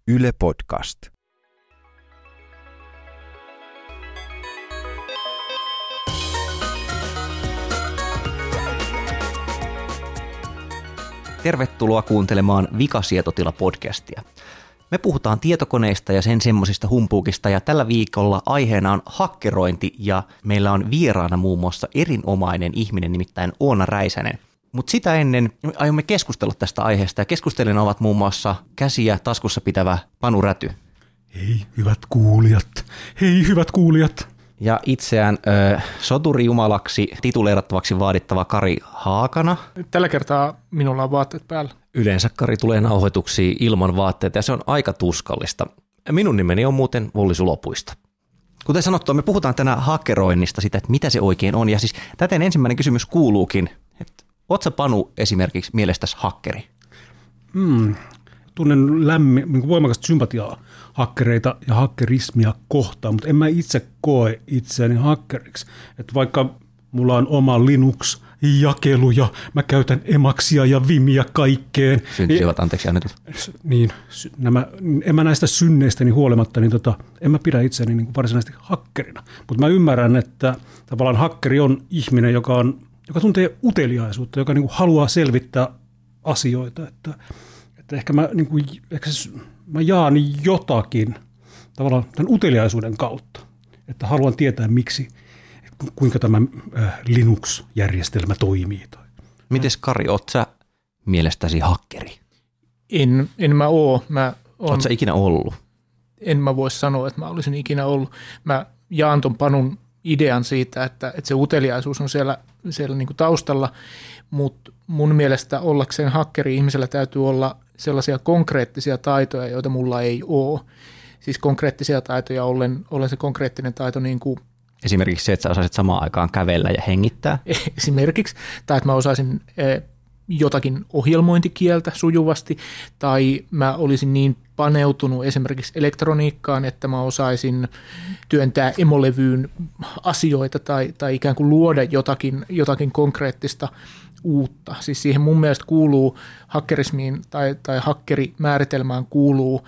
Yle Podcast. Tervetuloa kuuntelemaan Vikasietotila-podcastia. Me puhutaan tietokoneista ja sen semmoisista humpuukista, ja tällä viikolla aiheena on hakkerointi, ja meillä on vieraana muun muassa erinomainen ihminen, nimittäin Oona Räisänen. Mutta sitä ennen aiomme keskustella tästä aiheesta, ja keskustelijana ovat muun muassa käsiä taskussa pitävä Panu Räty. Hei hyvät kuulijat, hei hyvät kuulijat. Ja itseään soturijumalaksi tituleerattavaksi vaadittava Kari Haakana. Tällä kertaa minulla on vaatteet päällä. Yleensä Kari tulee nauhoituksiin ilman vaatteita ja se on aika tuskallista. Minun nimeni on muuten Volli Sulopuisto. Kuten sanottua, me puhutaan tänään hakkeroinnista, sitä, että mitä se oikein on. Ja siis täten ensimmäinen kysymys kuuluukin, että ootko sä Panu esimerkiksi mielestäsi hakkeri? Tunnen voimakasta sympatiaa hakkereita ja hakkerismia kohtaan, mutta en mä itse koe itseäni hakkeriksi. Että vaikka mulla on oma Linux-jakelu ja mä käytän Emaxia ja Vimia kaikkeen. Syntyivät anteeksi annetut. Niin, en mä näistä synneistäni huolimatta, niin en mä pidä itseäni niin varsinaisesti hakkerina. Mutta mä ymmärrän, että tavallaan hakkeri on ihminen, joka tuntee uteliaisuutta, joka niin kuin haluaa selvittää asioita. Että ehkä mä jaan jotakin tavallaan tämän uteliaisuuden kautta, että haluan tietää kuinka tämä Linux-järjestelmä toimii. Mites Kari, oot sä mielestäsi hakkeri? En mä oo. Oot sä ikinä ollut? En mä voi sanoa, että mä olisin ikinä ollut. Mä jaan ton Panun idean siitä, että se uteliaisuus on siellä niin kuin taustalla, mutta mun mielestä ollakseen hakkeri ihmisellä täytyy olla sellaisia konkreettisia taitoja, joita mulla ei ole. Siis konkreettisia taitoja ollen se konkreettinen taito niin kuin esimerkiksi se, että sä osaisit samaan aikaan kävellä ja hengittää? Esimerkiksi, tai että mä osaisin jotakin ohjelmointikieltä sujuvasti, tai mä olisin niin paneutunut esimerkiksi elektroniikkaan, että mä osaisin työntää emolevyyn asioita tai ikään kuin luoda jotakin konkreettista uutta. Siis siihen mun mielestä kuuluu hakkerismiin tai hakkerimääritelmään kuuluu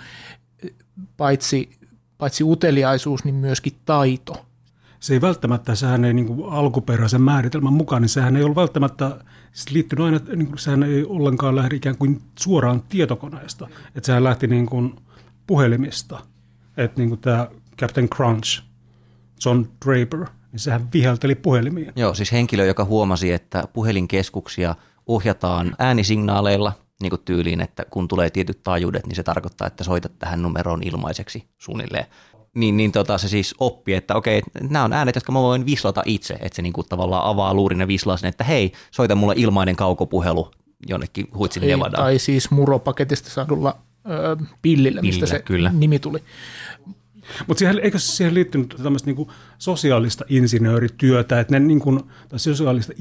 paitsi uteliaisuus, niin myöskin taito. Se ei välttämättä, sehän ei niin kuin alkuperäisen määritelmän mukaan, niin sehän ei ole välttämättä liittynyt aina, niin kuin, sehän ei ollenkaan lähde ikään kuin suoraan tietokoneesta. Että sehän lähti niin kuin puhelimista. Että niin kuin tämä Captain Crunch, John Draper, niin sehän vihelteli puhelimiin. Joo, siis henkilö, joka huomasi, että puhelinkeskuksia ohjataan äänisignaaleilla niin kuin tyyliin, että kun tulee tietyt taajuudet, niin se tarkoittaa, että soitat tähän numeroon ilmaiseksi suunnilleen. Niin se siis oppi, että okei, nämä on äänet, jotka mä voin vislata itse, että se niinku tavallaan avaa luurin ja vislaa sen, että hei, soita mulle ilmainen kaukopuhelu jonnekin Huitsin Nevadaan. Tai siis muropaketista saadulla pillillä, mistä se kyllä nimi tuli. Mutta eikö siihen liittynyt tämmöistä niinku sosiaalista insinöörityötä, että ne niinku, tai sosiaalista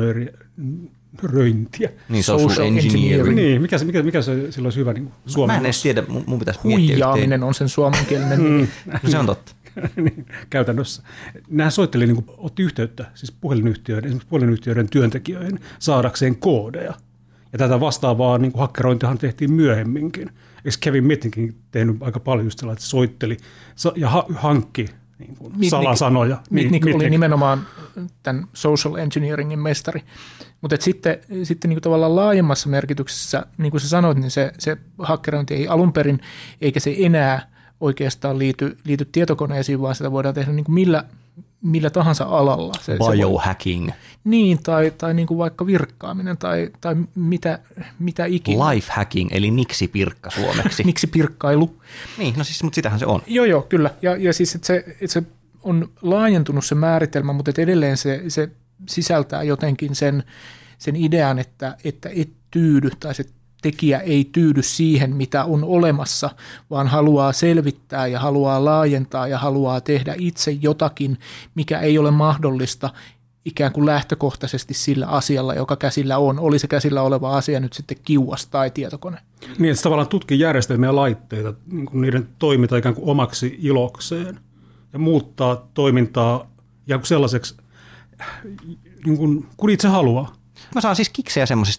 insinööröintiä. Niin, social engineering. Niin, mikä se silloin olisi hyvä niinku suomen? Mä en edes tiedä, mun pitäisi miettiä. Huijaaminen on sen suomenkielinen nimi. No se on totta. Niin, käytännössä. Nämä soitteli, niinku, otti yhteyttä siis puhelinyhtiöiden työntekijöihin saadakseen koodeja. Ja tätä vastaavaa niinku hakkerointihan tehtiin myöhemminkin. Eikö Kevin Mitnickkin tehnyt aika paljon just sellainen, että soitteli ja hankki niin kuin salasanoja. Mitnick oli nimenomaan tämän social engineeringin mestari. Mutta sitten niin kuin tavallaan laajemmassa merkityksessä, niin kuin sä sanoit, niin se hakkerointi ei alun perin, eikä se enää oikeastaan liity tietokoneisiin, vaan sitä voidaan tehdä niin kuin millä tahansa alalla. Biohacking. Niin, tai niin kuin vaikka virkkaaminen tai mitä ikinä. Lifehacking, eli niksipirkka suomeksi. Niksipirkkailu. Niin, no siis, mutta sitähän se on. Joo, kyllä. Ja siis, että se on laajentunut se määritelmä, mutta edelleen se sisältää jotenkin sen idean, että et tyydy tai se tekijä ei tyydy siihen, mitä on olemassa, vaan haluaa selvittää ja haluaa laajentaa ja haluaa tehdä itse jotakin, mikä ei ole mahdollista ikään kuin lähtökohtaisesti sillä asialla, joka käsillä on. Oli se käsillä oleva asia nyt sitten kiuas tai tietokone. Niin, että tavallaan tutkii järjestelmiä ja laitteita, niin kuin niiden toiminta ikään kuin omaksi ilokseen ja muuttaa toimintaa ikään kuin sellaiseksi, niin kuin itse haluaa. Mä saan siis kiksejä semmoisista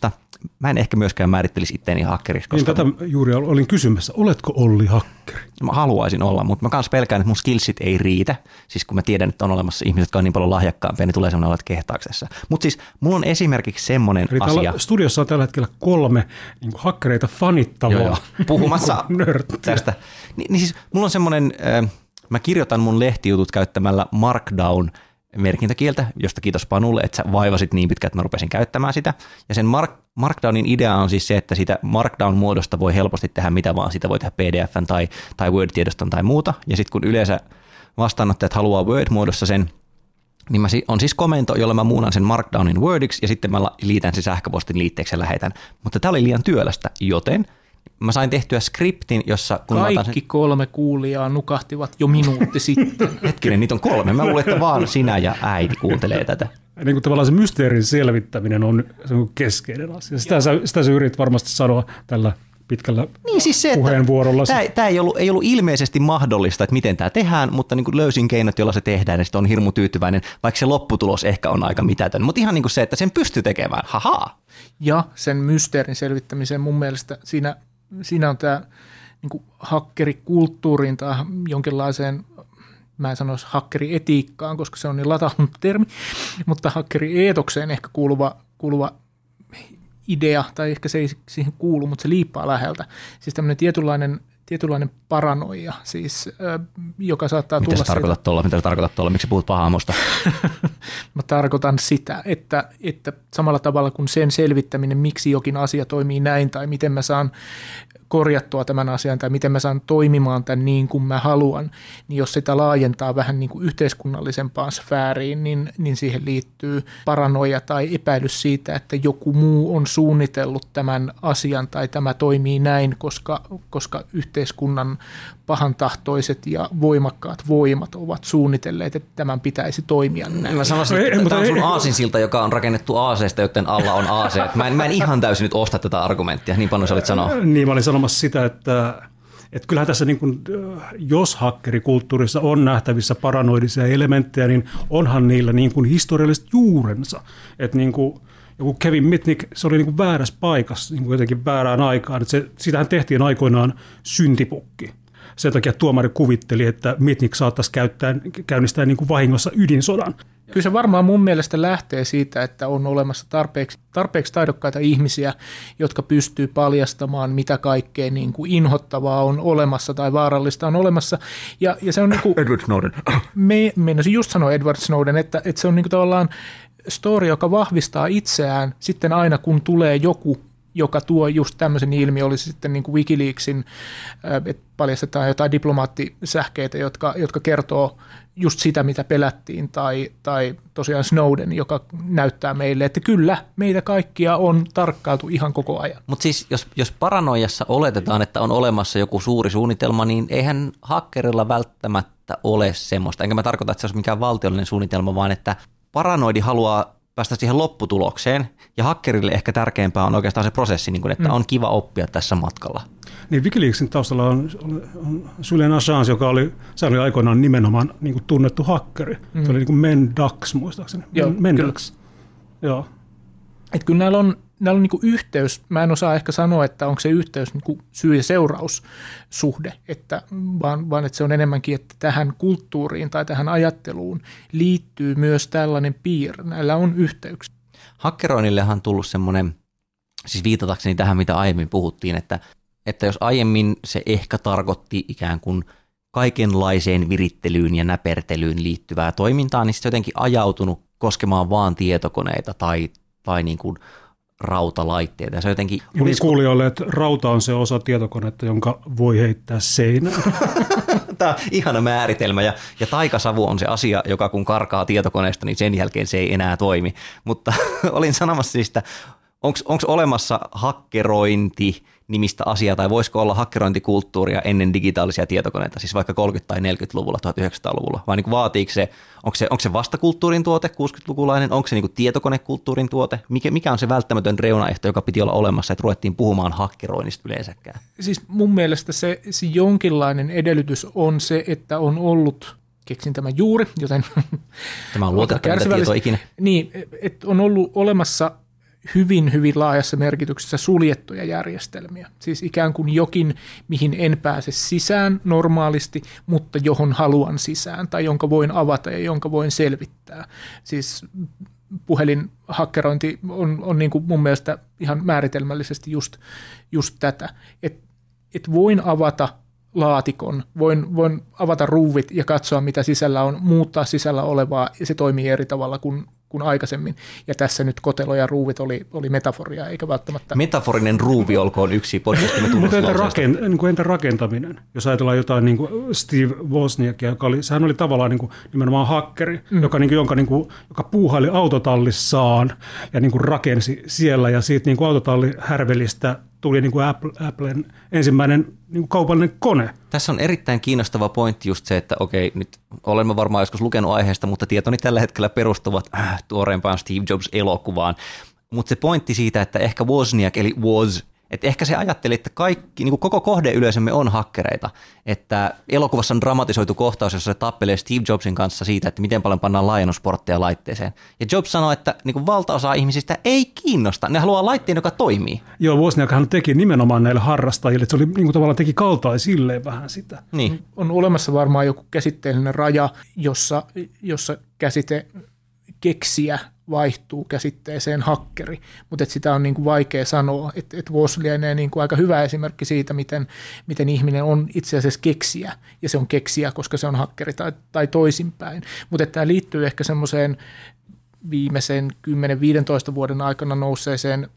mä en ehkä myöskään määrittelisi itteeni hakkeriksi. Koska tätä juuri olin kysymässä, oletko Olli hakkeri? Mä haluaisin olla, mutta mä kans pelkään, että mun skillsit ei riitä. Siis kun mä tiedän, että on olemassa ihmiset, jotka on niin paljon lahjakkaampia, niin tulee semmoinen olla, että kehtaaksessa. Mutta siis mulla on esimerkiksi semmoinen asia. Studiossa on tällä hetkellä 3 niin hakkereita fanittavaa. Puhumassa tästä. Niin siis mulla on semmoinen, mä kirjoitan mun lehtijutut käyttämällä Markdown merkintäkieltä, josta kiitos Panulle, että sä vaivasit niin pitkään, että mä rupesin käyttämään sitä. Ja sen Markdownin idea on siis se, että siitä Markdown-muodosta voi helposti tehdä mitä vaan. Siitä voi tehdä PDF:n tai Word-tiedoston tai muuta. Ja sitten kun yleensä vastaanottajat haluaa Word-muodossa sen, niin on siis komento, jolla mä muunnan sen Markdownin Wordiksi ja sitten mä liitän sen sähköpostin liitteeksi ja lähetän. Mutta tämä oli liian työlästä, joten mä sain tehtyä skriptin, jossa... Kun kaikki 3 kuulijaa nukahtivat jo minuutti sitten. Hetkinen, niitä on 3. Mä luulen, että vaan sinä ja äiti kuuntelee tätä. Niin kuin tavallaan se mysteerin selvittäminen on keskeinen asia. Sitä sä yritit varmasti sanoa tällä pitkällä niin siis se, puheenvuorolla. Tämä ei ollut ilmeisesti mahdollista, että miten tämä tehdään, mutta niin kuin löysin keinot, joilla se tehdään, ja sitten on hirmu tyytyväinen, vaikka se lopputulos ehkä on aika mitätön. Mutta ihan niin kuin se, että sen pystyy tekemään. Haha. Ja sen mysteerin selvittämiseen mun mielestä siinä on tämä niin hakkerikulttuuriin tai jonkinlaiseen, mä en sanoisi hakkerietiikkaan, koska se on niin latautunut termi, mutta hakkerieetokseen ehkä kuuluva idea, tai ehkä se ei siihen kuulu, mutta se liippaa läheltä. Siis tämmöinen tietynlainen paranoia, siis, joka saattaa tulla... Mitä sä tarkoitat tuolla? Miksi puhut pahaa musta? Mä tarkoitan sitä, että samalla tavalla kuin sen selvittäminen, miksi jokin asia toimii näin, tai miten mä saan korjattua tämän asian, tai miten mä saan toimimaan tämän niin kuin mä haluan, niin jos sitä laajentaa vähän niin kuin yhteiskunnallisempaan sfääriin, niin siihen liittyy paranoia tai epäilys siitä, että joku muu on suunnitellut tämän asian, tai tämä toimii näin, koska yhteiskunnan pahantahtoiset ja voimakkaat voimat ovat suunnitelleet, että tämän pitäisi toimia näin. Mä sanoisin, että tämä on sun aasinsilta, joka on rakennettu aaseesta, joten alla on aaseet. Mä en ihan täysin nyt osta tätä argumenttia, niin paljon sä olit sanoa. Niin, mä olin sanomassa sitä, että kyllähän tässä, niin kuin, jos hakkerikulttuurissa on nähtävissä paranoidisia elementtejä, niin onhan niillä niin kuin historialliset juurensa. Että niin kuin joku Kevin Mitnick, se oli niin kuin väärässä paikassa niin kuin jotenkin väärään aikaan. Että sitähän tehtiin aikoinaan syntipukki. Sen takia tuomari kuvitteli, että Mitnick saattaisi käynnistää niin kuin vahingossa ydinsodan. Kyllä se varmaan mun mielestä lähtee siitä, että on olemassa tarpeeksi taidokkaita ihmisiä, jotka pystyy paljastamaan, mitä kaikkea niin kuin inhottavaa on olemassa tai vaarallista on olemassa. Ja se on niin kuin, Edward Snowden. Meinasin just sanoa Edward Snowden, että se on niin kuin tavallaan story, joka vahvistaa itseään sitten aina, kun tulee joku, joka tuo just tämmöisen ilmiön, olisi sitten niin kuin Wikileaksin, että paljastetaan jotain diplomaattisähkeitä, jotka kertoo just sitä, mitä pelättiin, tai tosiaan Snowden, joka näyttää meille, että kyllä, meitä kaikkia on tarkkailtu ihan koko ajan. Mutta siis jos paranoiassa oletetaan, että on olemassa joku suuri suunnitelma, niin eihän hakkerilla välttämättä ole semmoista. Enkä mä tarkoita, että se olisi mikään valtiollinen suunnitelma, vaan että paranoidi haluaa päästä siihen lopputulokseen, ja hakkerille ehkä tärkeämpää on oikeastaan se prosessi, niin kuin, että on kiva oppia tässä matkalla. Niin WikiLeaksin taustalla on Julian Assange, se oli aikoinaan nimenomaan niin kuin tunnettu hakkeri. Se oli niin kuin Mendax, muistaakseni. Joo, Mendax. Joo. Että kyllä näillä on niin kuin yhteys, mä en osaa ehkä sanoa, että onko se yhteys niin kuin syy- ja seuraussuhde, vaan että se on enemmänkin, että tähän kulttuuriin tai tähän ajatteluun liittyy myös tällainen piirre. Näillä on yhteyksiä. Hakkeroinnillehan on tullut semmoinen, siis viitatakseni tähän, mitä aiemmin puhuttiin, että jos aiemmin se ehkä tarkoitti ikään kuin kaikenlaiseen virittelyyn ja näpertelyyn liittyvää toimintaa, niin sitten jotenkin ajautunut koskemaan vaan tietokoneita tai niin kuin rautalaitteita. Se jotenkin kuulijoille, että rauta on se osa tietokonetta, jonka voi heittää seinään. Tämä on ihana määritelmä ja taikasavu on se asia, joka kun karkaa tietokoneesta, niin sen jälkeen se ei enää toimi. Mutta olin sanomassa siis, että onko olemassa hakkerointi nimistä asiaa, tai voisiko olla hakkerointikulttuuria ennen digitaalisia tietokoneita, siis vaikka 30- tai 40-luvulla, 1900-luvulla, vai niin vaatiiko se, onko se vastakulttuurin tuote, 60-lukulainen, onko se niin tietokonekulttuurin tuote, mikä on se välttämätön reunaehto, joka piti olla olemassa, että ruvettiin puhumaan hakkeroinnista yleensäkään? Siis mun mielestä se jonkinlainen edellytys on se, että on ollut, keksin tämän juuri, joten tämä on luotettava tietoa ikinä. Niin, että on ollut olemassa hyvin, hyvin laajassa merkityksessä suljettuja järjestelmiä. Siis ikään kuin jokin, mihin en pääse sisään normaalisti, mutta johon haluan sisään, tai jonka voin avata ja jonka voin selvittää. Siis puhelinhakkerointi on niin kuin mun mielestä ihan määritelmällisesti just tätä, että voin avata laatikon, voin avata ruuvit ja katsoa, mitä sisällä on, muuttaa sisällä olevaa, ja se toimii eri tavalla kuin aikaisemmin. Ja tässä nyt kotelo ja ruuvit oli metaforia, eikä välttämättä... Metaforinen ruuvi olkoon yksi podcastimme tunnuslauseesta. Entä rakentaminen? Jos ajatellaan jotain niin kuin Steve Wozniakia, sehän oli tavallaan niin kuin nimenomaan hakkeri, joka puuhaili autotallissaan ja niin kuin rakensi siellä, ja siitä niin kuin autotallihärvelistä tuli niin kuin Applen ensimmäinen niin kuin kaupallinen kone. Tässä on erittäin kiinnostava pointti just se, että okei, nyt olemme varmaan joskus lukenut aiheesta, mutta tietoni tällä hetkellä perustuvat tuoreempaan Steve Jobs-elokuvaan. Mutta se pointti siitä, että ehkä Wozniak eli Woz, että ehkä se ajatteli, että kaikki, niin kuin koko kohdeyleisömme on hakkereita. Että elokuvassa on dramatisoitu kohtaus, jossa se tappelee Steve Jobsin kanssa siitä, että miten paljon pannaan laajennusportteja laitteeseen. Ja Jobs sanoi, että niin kuin valtaosa ihmisistä ei kiinnosta. Ne haluaa laitteen, joka toimii. Joo, Wozniakhan teki nimenomaan näille harrastajille, että se oli niin kuin tavallaan teki kaltaisilleen vähän sitä. Niin. On olemassa varmaan joku käsitteellinen raja, jossa käsite keksiä vaihtuu käsitteeseen hakkeri, mutta sitä on niin kuin vaikea sanoa, että Woz lienee niin kuin aika hyvä esimerkki siitä, miten ihminen on itse asiassa keksijä, ja se on keksijä, koska se on hakkeri tai toisinpäin. Mutta tämä liittyy ehkä semmoiseen viimeisen 10-15 vuoden aikana nousseeseen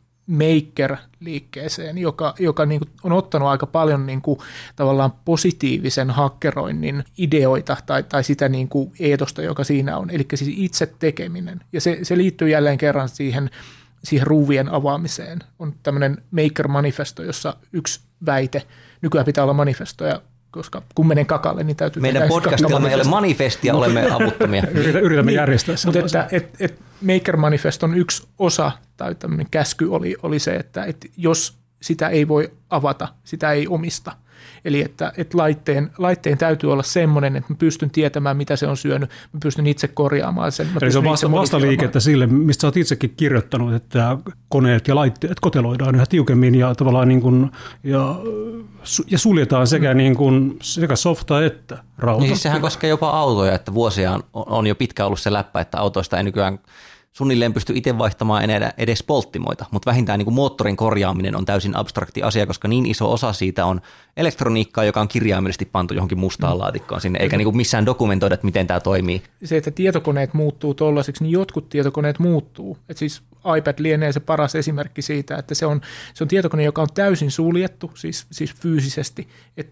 maker-liikkeeseen, joka niin kuin on ottanut aika paljon niin kuin tavallaan positiivisen hakkeroinnin ideoita tai sitä niin kuin eetosta, joka siinä on, eli siis itse tekeminen. Ja se liittyy jälleen kerran siihen ruuvien avaamiseen. On tämmöinen maker-manifesto, jossa yksi väite, nykyään pitää olla manifestoja, koska kun menen kakalle, niin täytyy... Meidän podcastilla ei ole manifestia, olemme avuttomia. Yritämme järjestää sen. Mutta että Maker-manifeston yksi osa tai tämmöinen käsky oli se, että jos sitä ei voi avata, sitä ei omista. Eli että laitteen täytyy olla semmoinen, että mä pystyn tietämään, mitä se on syönyt, mä pystyn itse korjaamaan sen. Eli se on vastaliikettä sille, mistä sä oot itsekin kirjoittanut, että koneet ja laitteet koteloidaan yhä tiukemmin ja tavallaan niin kuin, ja suljetaan sekä softa että rauta. Niin siis sehän koskee jopa autoja, että vuosia on jo pitkä ollut se läppä, että autoista ei nykyään suunnilleen pysty itse vaihtamaan enää edes polttimoita, mutta vähintään niin kuin moottorin korjaaminen on täysin abstrakti asia, koska niin iso osa siitä on elektroniikkaa, joka on kirjaimellisesti pantu johonkin mustaan laatikkoon sinne, eikä niin kuin missään dokumentoida, että miten tämä toimii. Se, että tietokoneet muuttuu tollaiseksi, niin jotkut tietokoneet muuttuu. Et siis iPad lienee se paras esimerkki siitä, että se on tietokone, joka on täysin suljettu, siis fyysisesti, että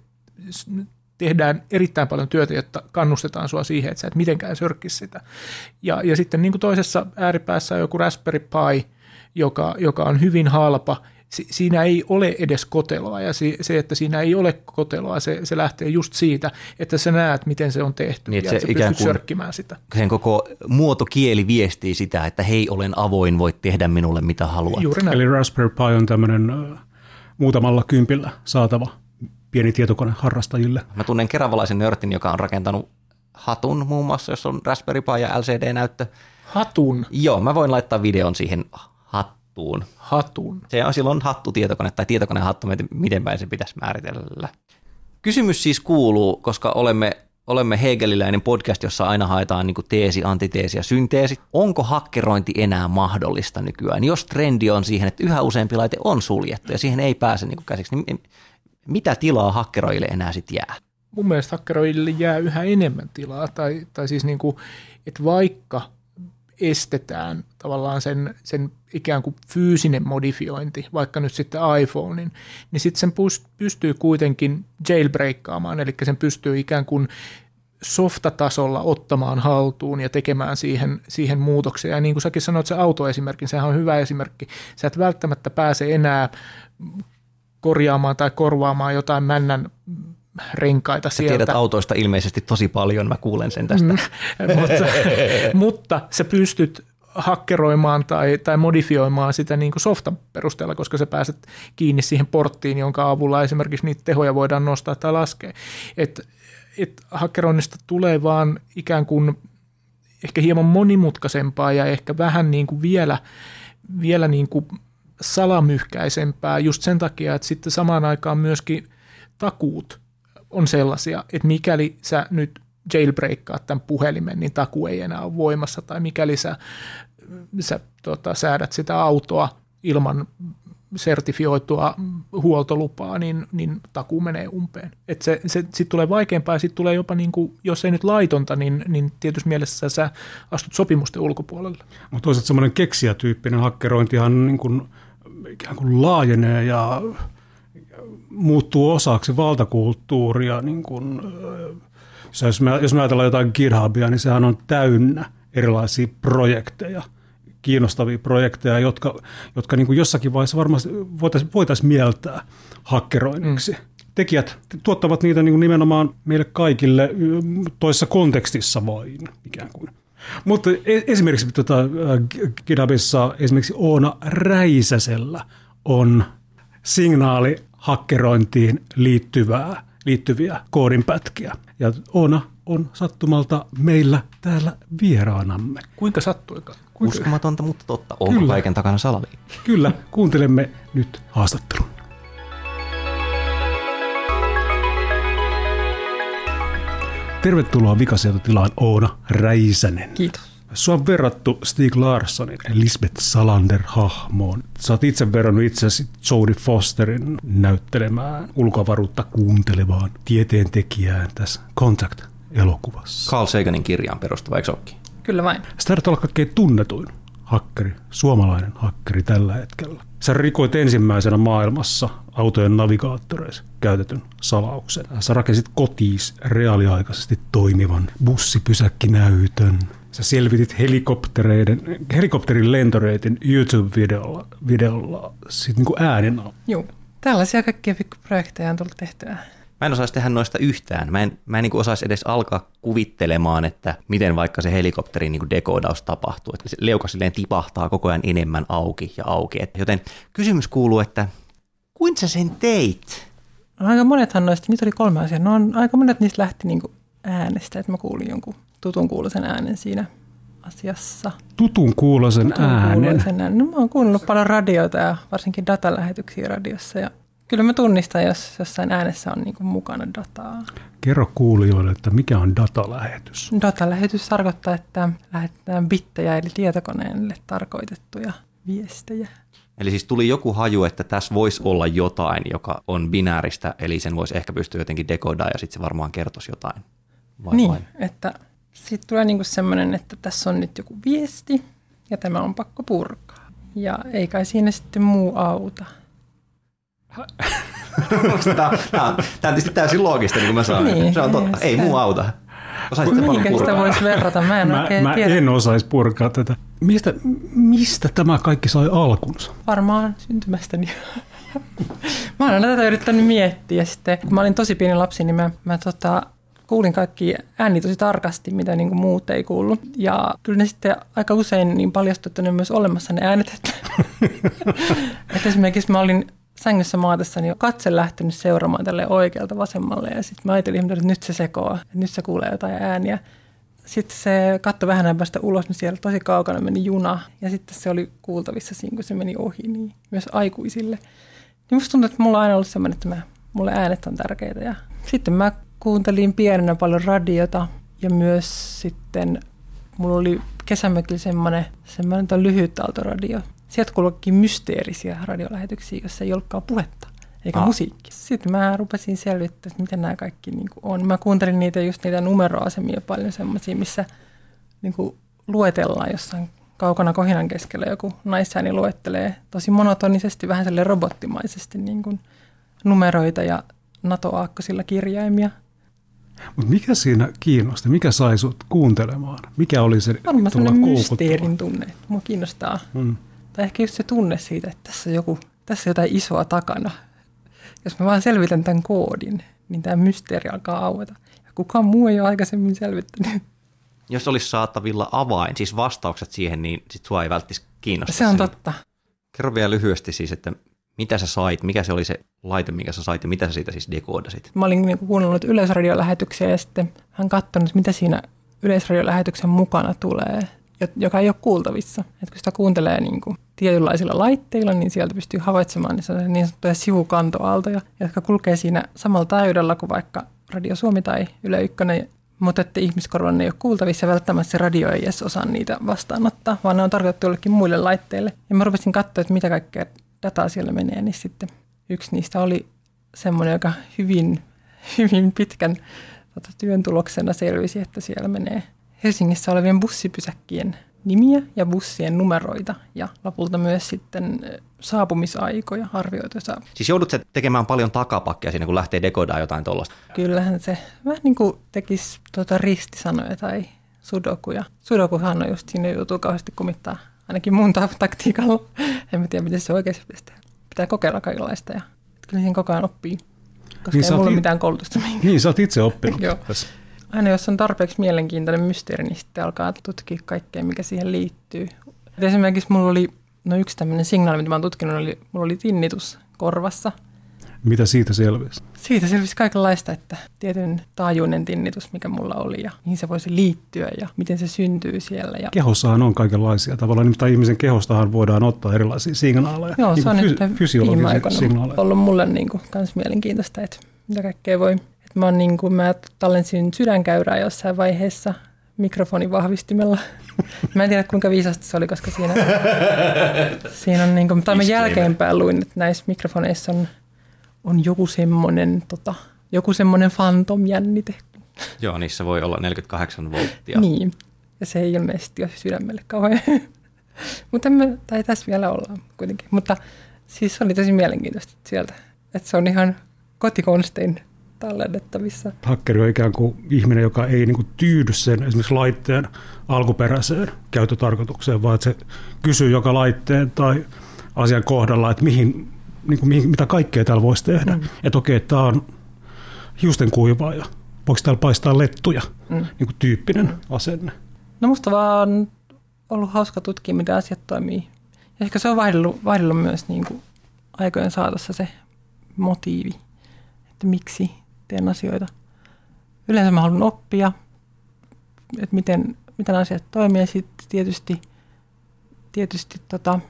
tehdään erittäin paljon työtä, jotta kannustetaan sua siihen, että sä et mitenkään sörkkisi sitä. Ja sitten niin kuin toisessa ääripäässä on joku Raspberry Pi, joka on hyvin halpa. Siinä ei ole edes koteloa, ja se, että siinä ei ole koteloa, se lähtee just siitä, että sä näet, miten se on tehty, niin, ja että sä pystyt sörkkimään sitä. Sen koko muotokieli viestii sitä, että hei, olen avoin, voit tehdä minulle mitä haluat. Eli Raspberry Pi on tämmöinen muutamalla kympillä saatava pieni tietokone harrastajille. Mä tunnen keravalaisen nörtin, joka on rakentanut hatun muun muassa, jos on Raspberry Pi ja LCD-näyttö. Hatun? Joo, mä voin laittaa videon siihen hattuun. Hatun? Se on silloin hattutietokone tai tietokonehattu, miten päin se pitäisi määritellä. Kysymys siis kuuluu, koska olemme hegeliläinen podcast, jossa aina haetaan niin kuin teesi, antiteesi ja synteesi. Onko hakkerointi enää mahdollista nykyään? Jos trendi on siihen, että yhä useampi laite on suljettu ja siihen ei pääse niin kuin käsiksi, niin mitä tilaa hakkeroille enää sitten jää? Mun mielestä hakkeroille jää yhä enemmän tilaa, tai siis niin kuin, että vaikka estetään tavallaan sen ikään kuin fyysinen modifiointi, vaikka nyt sitten iPhonein, niin sitten sen pystyy kuitenkin jailbreakkaamaan, eli sen pystyy ikään kuin softatasolla ottamaan haltuun ja tekemään siihen muutoksia. Ja niin kuin säkin sanoit, se autoesimerkki, sehän on hyvä esimerkki. Sä et välttämättä pääse enää korjaamaan tai korvaamaan jotain männän renkaita sieltä. Sä tiedät autoista ilmeisesti tosi paljon, mä kuulen sen tästä. Mutta sä pystyt hakkeroimaan tai modifioimaan sitä niin kuin softan perusteella, koska sä pääset kiinni siihen porttiin, jonka avulla esimerkiksi niitä tehoja voidaan nostaa tai laskea. Et hakkeroinnista tulee vaan ikään kuin ehkä hieman monimutkaisempaa ja ehkä vähän niin kuin vielä niin kuin salamyhkäisempää just sen takia, että sitten samaan aikaan myöskin takuut on sellaisia, että mikäli sä nyt jailbreakkaat tämän puhelimen, niin takuu ei enää ole voimassa, tai mikäli sä säädät sitä autoa ilman sertifioitua huoltolupaa, niin takuu menee umpeen. Sitten tulee vaikeampaa ja sitten tulee jopa, niin kuin, jos ei nyt laitonta, niin tietysti mielessä sä astut sopimusten ulkopuolelle. Mutta toisaalta semmoinen keksijätyyppinen hakkerointihan niin kuin, ikään kuin laajenee ja muuttuu osaksi valtakulttuuria. Niin kuin, jos me ajatellaan jotain GitHubia, niin sehän on täynnä erilaisia projekteja, kiinnostavia projekteja, jotka niin kuin jossakin vaiheessa varmasti voitaisiin mieltää hakkeroinniksi. Tekijät tuottavat niitä niin kuin nimenomaan meille kaikille toisessa kontekstissa vain ikään kuin. Mutta esimerkiksi GitHubissa esimerkiksi Oona Räisäsellä on signaalihakkerointiin liittyviä koodinpätkiä. Ja Oona on sattumalta meillä täällä vieraanamme. Kuinka sattuikaan? Uskomatonta, mutta totta. Onko Kyllä. kaiken takana salaliitto? Kyllä, kuuntelemme nyt haastattelun. Tervetuloa Vikasietotilaan Oona Räisänen. Kiitos. Sua on verrattu Stieg Larssonin Lisbeth Salander-hahmoon. Sä oot itse verrannut itsesi Jodie Fosterin näyttelemään ulkoavaruutta kuuntelevaan tieteentekijään tässä Contact-elokuvassa. Carl Saganin kirjaan perustuva, eikö olekin? Kyllä vain. Sä taidat olla kaikkein tunnetuin hakkeri, suomalainen hakkeri tällä hetkellä. Sä rikoit ensimmäisenä maailmassa autojen navigaattoreissa käytetyn salauksen. Sä rakensit kotiis reaaliaikaisesti toimivan bussipysäkkinäytön. Sä selvitit helikopterin lentoreitin YouTube-videolla sit niin kuin äänenä. Joo. Tällaisia kaikkia pikkuprojekteja on tullut tehtyä. Mä en osaisi tehdä noista yhtään. Mä en niin kuin osaisi edes alkaa kuvittelemaan, että miten vaikka se helikopterin niin kuin dekoodaus tapahtuu. Että se leuka silleen tipahtaa koko ajan enemmän auki ja auki. Joten kysymys kuuluu, että kuinka sä sen teit? Aika monethan noista, niitä oli 3 asiaa. No aika monet niistä lähti niin kuin äänestä, että mä kuulin jonkun tutun kuuloisen äänen siinä asiassa. Tutun kuuloisen äänen? No mä oon kuunnellut paljon radioita ja varsinkin datalähetyksiä radiossa ja kyllä mä tunnistan, jos jossain äänessä on niin kuin mukana dataa. Kerro kuulijoille, että mikä on datalähetys? Datalähetys tarkoittaa, että lähetetään bittejä eli tietokoneelle tarkoitettuja viestejä. Eli siis tuli joku haju, että tässä voisi olla jotain, joka on binääristä, eli sen voisi ehkä pystyä jotenkin dekodamaan ja sitten se varmaan kertoisi jotain. Niin, että sitten tulee niinku semmoinen, että tässä on nyt joku viesti ja tämä on pakko purkaa. Ja ei kai siinä sitten muu auta. Tämä on tietysti täysin loogista, niin kuin mä sanoin. Niin, se on totta. Ei muu auta. Mihinkä sitä voisi verrata? Mä en oikein tiedä. En osaisi purkaa tätä. Mistä tämä kaikki sai alkunsa? Varmaan syntymästäni. Mä olen tätä yrittänyt miettiä. Sitten, kun mä olin tosi pieni lapsi, niin mä kuulin kaikki ääni tosi tarkasti, mitä niin kuin muut ei kuullut. Ja kyllä ne sitten aika usein niin paljastui, että ne on myös olemassa ne äänet. Että esimerkiksi mä olin sängyssä maatessani katse lähtenyt seuraamaan tälle oikealta vasemmalle. Ja sitten mä ajattelin, että nyt se sekoaa, että nyt se kuulee jotain ääniä. Sitten se katsoi vähän ajan päästä ulos, niin siellä tosi kaukana meni juna. Ja sitten se oli kuultavissa siinä, kun se meni ohi, niin myös aikuisille. Niin musta tuntuu, että mulla on aina ollut semmoinen, että mulle äänet on tärkeitä. Ja sitten mä kuuntelin pienenä paljon radiota ja myös sitten mulla oli kesämökillä semmoinen lyhyt aaltoradio. Sieltä kuuluikin mysteerisiä radiolähetyksiä, jossa ei ollutkaan puhetta eikä musiikkia. Sitten mä rupesin selvittämään, että miten nämä kaikki niin kuin on. Mä kuuntelin niitä numeroasemia paljon semmoisia, missä niin kuin luetellaan jossain kaukana kohinan keskellä. Joku naisääni luettelee tosi monotonisesti, vähän sellainen robottimaisesti niin kuin numeroita ja NATO-aakkosilla kirjaimia. Mutta mikä siinä kiinnosti? Mikä sai sut kuuntelemaan? Mikä oli se varmaan sellainen mysteerin tunne. Mua kiinnostaa. Tai ehkä just se tunne siitä, että tässä on jotain isoa takana. Jos mä vaan selvitän tämän koodin, niin tämä mysteeri alkaa aueta. Ja kukaan muu ei ole aikaisemmin selvittänyt. Jos olisi saatavilla avain, siis vastaukset siihen, niin sit sua ei välttämättä kiinnosta. Se on totta. Kerro vielä lyhyesti siis, että mitä sä sait, mikä se oli se laite, mikä sä sait ja mitä sä siitä siis dekoodasit? Mä olin niin kuunnellut yleisradiolähetyksiä ja sitten hän katsonut, mitä siinä yleisradiolähetyksen mukana tulee, joka ei ole kuultavissa. Et kun sitä kuuntelee niin kuin tietynlaisilla laitteilla, niin sieltä pystyy havaitsemaan niin sanottuja sivukantoaaltoja, jotka kulkee siinä samalla taajuudella kuin vaikka Radio Suomi tai Yle Ykkönen, mutta että ihmiskorvalle ne ei ole kuultavissa ja välttämättä se radio ei edes osaa niitä vastaanottaa, vaan ne on tarkoitettu jollekin muille laitteille. Ja mä rupesin katsoa, että mitä kaikkea dataa siellä menee, niin sitten yksi niistä oli semmoinen, joka hyvin pitkän työn tuloksena selvisi, että siellä menee Helsingissä olevien bussipysäkkien nimiä ja bussien numeroita ja lopulta myös sitten saapumisaikoja, arvioituja saapumisaikoja. Siis joudut sä tekemään paljon takapakkia siinä, kun lähtee dekoidaan jotain tuollaista? Kyllähän se vähän niin kuin tekisi ristisanoja tai sudokuja. Sudokuhan on just siinä, joutuu kauheasti kumittaa, ainakin mun taktiikalla. En mä tiedä, miten se oikeasti pitäisi tehdä. Pitää kokeilla kaikenlaista ja kyllä siinä koko ajan oppii, koska niin ei mulla ole mitään koulutusta. Niin, sä oot itse oppinut. Joo. Aina jos on tarpeeksi mielenkiintoinen mysteeri, niin sitten alkaa tutkia kaikkea, mikä siihen liittyy. Esimerkiksi mulla oli yksi tämmöinen signaali, mitä mä oon tutkinut, mulla oli tinnitus korvassa. Mitä siitä selvisi? Siitä selvisi kaikenlaista, että tietyn taajuinen tinnitus, mikä mulla oli ja mihin se voisi liittyä ja miten se syntyy siellä. Ja kehossahan on kaikenlaisia tavallaan, tai ihmisen kehostahan voidaan ottaa erilaisia signaaleja. Joo, niin se on nyt viime aikoina ollut mulle myös mielenkiintoista, että mitä kaikkea voi. Mä tallensin sydänkäyrää jossain vaiheessa mikrofonin vahvistimella. Mä en tiedä, kuinka viisasta se oli, koska siinä on tai mä jälkeenpäin luin, että näissä mikrofoneissa on joku semmoinen fantom-jännite. Joo, niissä voi olla 48 volttia. Niin, ja se ei ilmeisesti ole sydämelle kauhean. Mutta tai tässä vielä ollaan kuitenkin. Mutta siis oli tosi mielenkiintoista sieltä, että se on ihan kotikonstein tallennettavissa. Hakkeri on ikään kuin ihminen, joka ei niin kuin tyydy sen esimerkiksi laitteen alkuperäiseen käyttötarkoitukseen, vaan että se kysyy joka laitteen tai asian kohdalla, että mitä kaikkea täällä voisi tehdä. Että okei, tämä on hiusten kuivaaja. Voiko täällä paistaa lettuja? Niin kuin tyyppinen asenne. No musta vaan on ollut hauska tutkia, miten asiat toimii. Ja ehkä se on vaihdellut myös niin kuin aikojen saatossa se motiivi, että miksi teen asioita. Yleensä mä haluan oppia, että miten asiat toimii ja sitten tietysti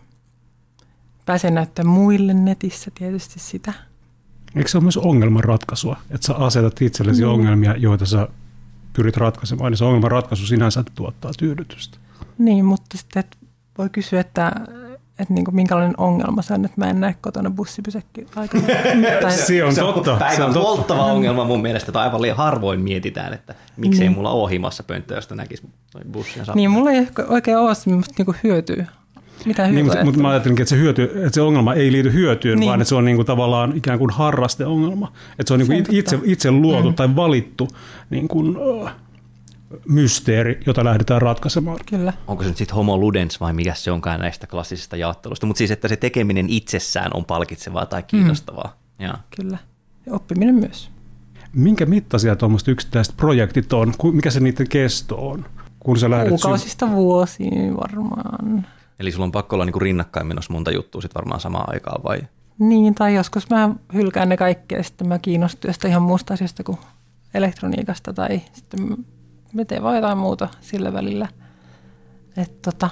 pääsen näyttämään muille netissä tietysti sitä. Eikö se ole myös ongelmanratkaisua, että sä asetat itsellesi ongelmia, joita sä pyrit ratkaisemaan, niin se ongelmanratkaisu sinänsä tuottaa tyydytystä. Niin, mutta sitten voi kysyä, että niin minkälainen ongelma se on, että mä en näe kotona bussipysäkki aikana. Se on totta. Päivän polttava ongelma mun mielestä, että aivan liian harvoin mietitään, että miksei mulla ole himassa pönttö, josta näkisi bussia. Niin, mulla ei ehkä oikein ole semmoista niin hyötyä. Mitä hyötyä? Niin, mutta mä ajattelinkin, että se ongelma ei liity hyötyyn, vaan että se on niin kuin tavallaan ikään kuin harrasteongelma. Että se on, niin kuin itse luotu tai valittu niin kuin mysteeri, jota lähdetään ratkaisemaan. Kyllä. Onko se nyt sitten homo ludens vai mikä se onkaan näistä klassisista jaottelusta? Mutta siis, että se tekeminen itsessään on palkitsevaa tai kiinnostavaa. Ja. Kyllä. Ja oppiminen myös. Minkä mittaisia tuommoiset yksittäiset projektit on? Mikä se niiden kesto on? Kun sä lähdet kuukausista vuosiin varmaan. Eli sulla on pakko olla niin kuin rinnakkain menossa monta juttua sitten varmaan samaan aikaan vai? Niin, tai joskus mä hylkään ne kaikkea ja sitten mä kiinnostun jostain ihan muusta asiasta kuin elektroniikasta tai sitten mä teen vaan jotain muuta sillä välillä. Että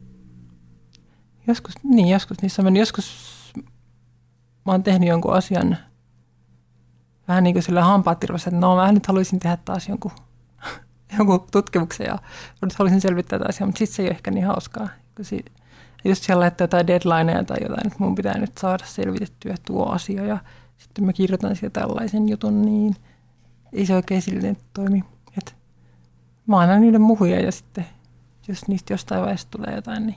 joskus niissä on mennyt. Joskus mä oon tehnyt jonkun asian vähän niin kuin sillä hampaat tirvassa, että mä nyt haluaisin tehdä taas jonkun tutkimuksen ja nyt haluaisin selvittää tätä asiaa, mutta sitten se ei ole ehkä niin hauskaa. Just siellä laittaa jotain deadlineja tai jotain, että mun pitää nyt saada selvitettyä tuo asia ja sitten mä kirjoitan siitä tällaisen jutun, niin ei se oikein silleen toimi. Et mä annan niiden muhuja ja sitten jos niistä jostain vaiheessa tulee jotain,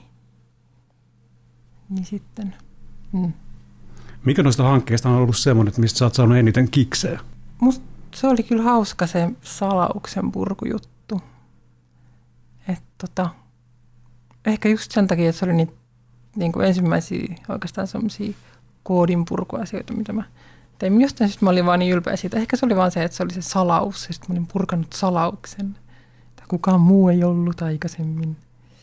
niin sitten. Mikä noista hankkeista on ollut semmoinen, mistä sä oot saanut eniten kiksejä? Musta se oli kyllä hauska se salauksen purkujuttu. Että ehkä just sen takia, että se oli niin kuin ensimmäisiä oikeastaan semmoisia koodinpurkuasioita, mitä mä tein. Jostain syystä mä olin vaan niin ylpeä siitä. Ehkä se oli vaan se, että se oli se salaus. Ja sitten mä olin purkanut salauksen. Tai kukaan muu ei ollut aikaisemmin.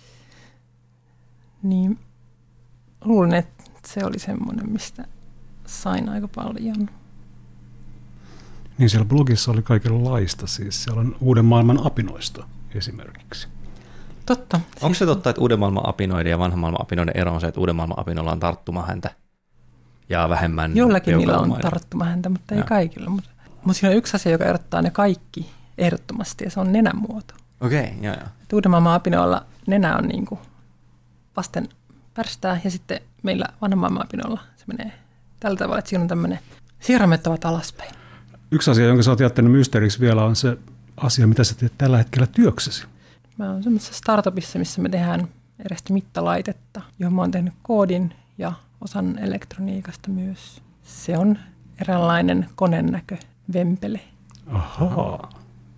Niin luulen, että se oli semmoinen, mistä sain aika paljon. Niin siellä blogissa oli kaikenlaista. Siis siellä on uuden maailman apinoista esimerkiksi. Totta. Onko se totta, että uuden maailman apinoiden ja vanhan maailman apinoiden ero on se, että uuden maailman apinoilla on tarttumahäntä ja vähemmän Jollakin niillä on tarttumahäntä, mutta ei kaikilla. Mutta siinä on yksi asia, joka erottaa ne kaikki ehdottomasti, ja se on nenämuoto. Okei, joo. Uuden maailman apinoilla nenä on niin kuin vasten pärstää, ja sitten meillä vanhan maailman apinoilla se menee tällä tavalla, että siinä on tämmöinen siiraimet ovat alaspäin. Yksi asia, jonka sä oot jättänyt mysteeriksi vielä, on se asia, mitä sä teet tällä hetkellä työksesi. Mä oon semmoisessa startupissa, missä me tehdään erästä mittalaitetta, johon mä oon tehnyt koodin ja osan elektroniikasta myös. Se on eräänlainen konennäkö vempele. Ahaa.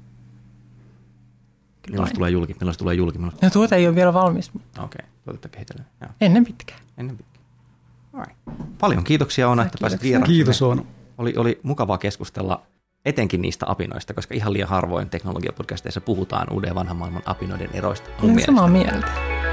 Milloin se tulee julki? No tuota ei ole vielä valmis. Okei, tuotetta kehitellään. Ennen pitkään. Paljon kiitoksia Oona, että pääsit vieraaksi. Kiitos Oona. Oli mukavaa keskustella etenkin niistä apinoista, koska ihan liian harvoin teknologiapodcasteissa puhutaan uuden ja vanhan maailman apinoiden eroista. Olen samaa mieltä.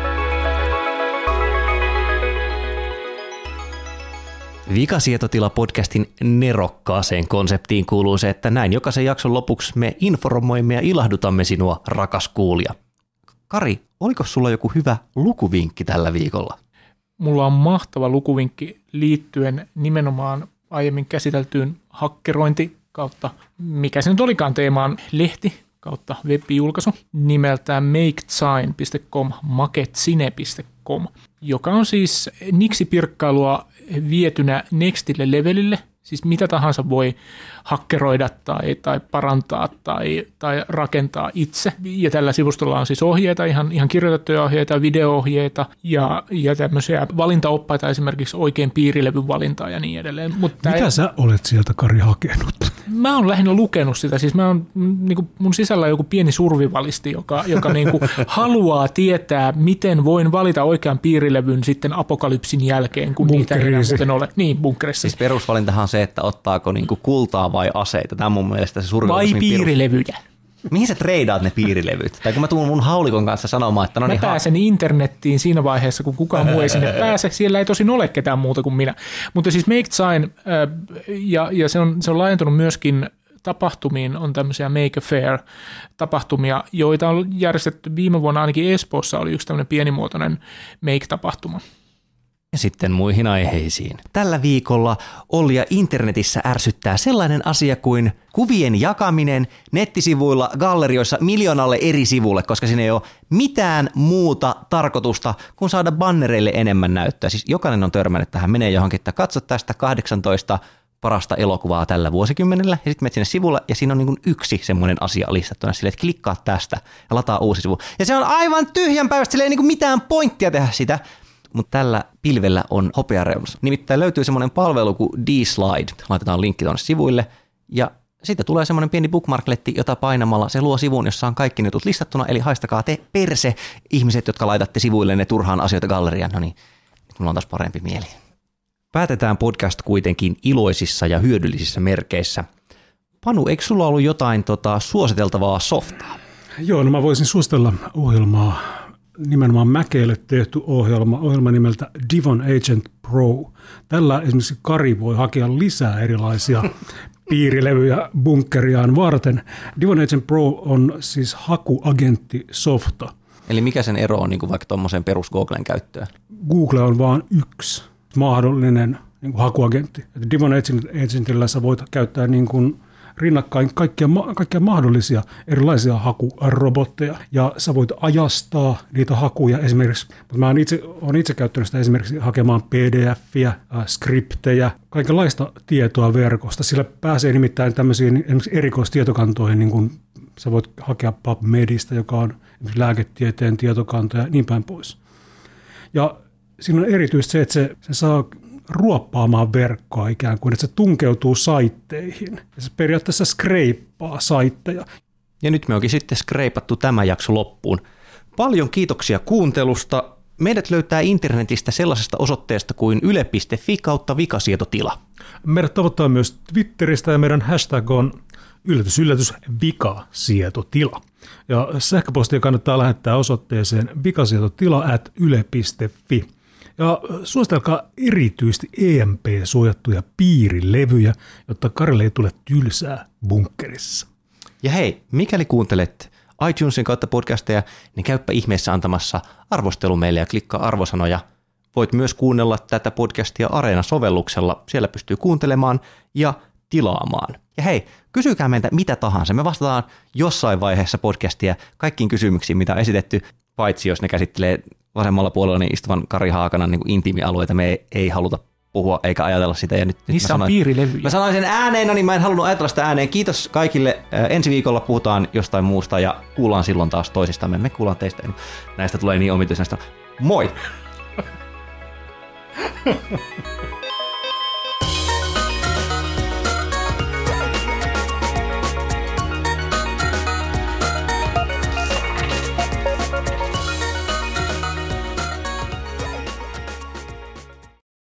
Vikasietotila-podcastin nerokkaaseen konseptiin kuuluu se, että näin jokaisen jakson lopuksi me informoimme ja ilahdutamme sinua, rakas kuulija. Kari, oliko sulla joku hyvä lukuvinkki tällä viikolla? Mulla on mahtava lukuvinkki liittyen nimenomaan aiemmin käsiteltyyn hakkerointi kautta, mikä se nyt olikaan teemaan, lehti kautta web-julkaisu nimeltään maketsign.com, maketsine.com, joka on siis Nixi-pirkkailua vietynä nextille levelille. Siis mitä tahansa voi hakkeroida tai parantaa tai rakentaa itse. Ja tällä sivustolla on siis ohjeita, ihan kirjoitettuja ohjeita, video-ohjeita ja tämmöisiä valintaoppaita, esimerkiksi oikein piirilevyn valintaa ja niin edelleen. Mitä sä olet sieltä, Kari, hakenut? Mä oon lähinnä lukenut sitä. Siis mä oon, niin mun sisällä on joku pieni survivalisti, joka niin kuin haluaa tietää, miten voin valita oikean piirilevyn sitten apokalypsin jälkeen, kun niitä ei enää muuten ole. Niin, bunkkerissa. Siis perusvalintahan on se, että ottaako niinku kultaa vai aseita. Tämä on mun mielestä se vai piirilevyjä. Mihin sä treidaat ne piirilevyt? Tai kun mä tuun mun haulikon kanssa sanomaan, että no niin. Mä pääsen internettiin siinä vaiheessa, kun kukaan muu ei sinne pääse. Siellä ei tosin ole ketään muuta kuin minä. Mutta siis MakeSign, ja se on laajentunut myöskin tapahtumiin, on tämmöisiä Make a Fair-tapahtumia, joita on järjestetty viime vuonna ainakin Espoossa, oli yksi tämmöinen pienimuotoinen Make-tapahtuma. Ja sitten muihin aiheisiin. Tällä viikolla Ollia internetissä ärsyttää sellainen asia kuin kuvien jakaminen nettisivuilla, gallerioissa miljoonalle eri sivulle, koska siinä ei ole mitään muuta tarkoitusta kuin saada bannereille enemmän näyttöä. Siis jokainen on törmännyt tähän, menee johonkin, että katso tästä 18 parasta elokuvaa tällä vuosikymmenellä, ja sitten menet sinne sivulle, ja siinä on niin kuin yksi semmoinen asia listattuna silleen, että klikkaa tästä ja lataa uusi sivu. Ja se on aivan tyhjänpäiväistä, sillä ei niin kuin mitään pointtia tehdä sitä. Mutta tällä pilvellä on hopeareunus. Nimittäin löytyy semmoinen palvelu kuin D-Slide. Laitetaan linkki tuonne sivuille. Ja sitten tulee semmoinen pieni bookmarkletti, jota painamalla se luo sivun, jossa on kaikki jutut listattuna. Eli haistakaa te perse, ihmiset, jotka laitatte sivuille ne turhaan asioita galleriaan. No niin, nyt mulla on taas parempi mieli. Päätetään podcast kuitenkin iloisissa ja hyödyllisissä merkeissä. Panu, eikö sulla ollut jotain suositeltavaa softaa? Joo, no mä voisin suositella ohjelmaa. Nimenomaan Mäkeille tehty ohjelma nimeltä Devon Agent Pro. Tällä esimerkiksi Kari voi hakea lisää erilaisia piirilevyjä bunkkeriaan varten. Devon Agent Pro on siis hakuagenttisofta. Eli mikä sen ero on niin kuin vaikka tuommoisen perus Googlen käyttöön? Google on vain yksi mahdollinen niin kuin hakuagentti. Devon Agentilla sä voit käyttää niin kuin rinnakkain kaikkia mahdollisia erilaisia hakurobotteja, ja sä voit ajastaa niitä hakuja esimerkiksi. Mä olen itse käyttänyt sitä esimerkiksi hakemaan PDF-iä, skriptejä, kaikenlaista tietoa verkosta. Sillä pääsee nimittäin tämmöisiin esimerkiksi erikoistietokantoihin, niin kuin sä voit hakea PubMedistä, joka on lääketieteen tietokanta ja niin päin pois. Ja siinä on erityisesti se, että se saa ruoppaamaan verkkoa ikään kuin, että se tunkeutuu saitteihin. Ja se periaatteessa skreippaa saitteja. Ja nyt me onkin sitten skreipattu tämä jakso loppuun. Paljon kiitoksia kuuntelusta. Meidät löytää internetistä sellaisesta osoitteesta kuin yle.fi/vikasietotila. Meidät tavoittaa myös Twitteristä ja meidän hashtag on yllätys vikasietotila. Ja sähköpostia kannattaa lähettää osoitteeseen vikasietotila@yle.fi. Ja suositelkaa erityisesti EMP-suojattuja piirilevyjä, jotta Karille ei tule tylsää bunkkerissa. Ja hei, mikäli kuuntelet iTunesin kautta podcasteja, niin käyppä ihmeessä antamassa arvostelu meille ja klikkaa arvosanoja. Voit myös kuunnella tätä podcastia Areena-sovelluksella. Siellä pystyy kuuntelemaan ja tilaamaan. Ja hei, kysykää meiltä mitä tahansa. Me vastataan jossain vaiheessa podcastia kaikkiin kysymyksiin, mitä on esitetty, paitsi jos ne käsittelee vasemmalla puolella niin istuvan Kari Haakanan niin intiimialueita. Me ei haluta puhua eikä ajatella sitä. Ja nyt niissä on piirilevyjä. Mä sanoin sen ääneen, no niin mä en halunnut ajatella sitä ääneen. Kiitos kaikille. Ensi viikolla puhutaan jostain muusta ja kuullaan silloin taas toisistamme. Me kuullaan teistä. Näistä tulee niin omituisesta. Moi!